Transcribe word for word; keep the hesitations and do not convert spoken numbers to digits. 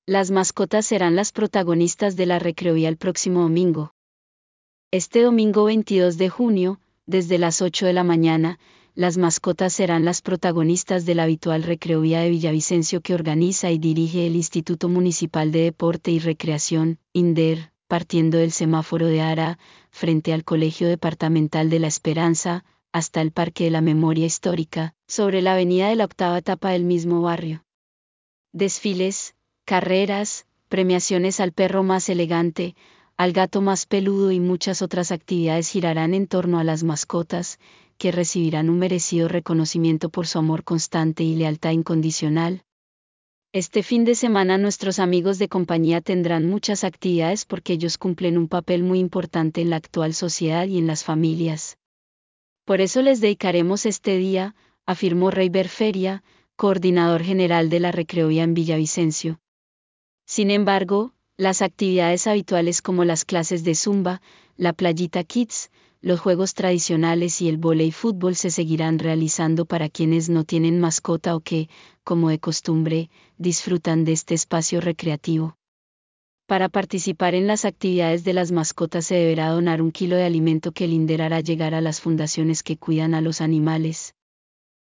Las mascotas serán las protagonistas de la recreovía el próximo domingo. Este domingo veintidós de junio, desde las ocho de la mañana, las mascotas serán las protagonistas de la habitual recreovía de Villavicencio que organiza y dirige el Instituto Municipal de Deporte y Recreación, INDER, partiendo del semáforo de Ara, frente al Colegio Departamental de la Esperanza, hasta el Parque de la Memoria Histórica, sobre la avenida de la octava etapa del mismo barrio. Desfiles, carreras, premiaciones al perro más elegante, al gato más peludo y muchas otras actividades girarán en torno a las mascotas, que recibirán un merecido reconocimiento por su amor constante y lealtad incondicional. Este fin de semana nuestros amigos de compañía tendrán muchas actividades porque ellos cumplen un papel muy importante en la actual sociedad y en las familias. Por eso les dedicaremos este día, afirmó Reiber Feria, coordinador general de la recreovía en Villavicencio. Sin embargo, las actividades habituales como las clases de zumba, la playita kids, los juegos tradicionales y el vóley fútbol se seguirán realizando para quienes no tienen mascota o que, como de costumbre, disfrutan de este espacio recreativo. Para participar en las actividades de las mascotas se deberá donar un kilo de alimento que el INDER hará llegar a las fundaciones que cuidan a los animales.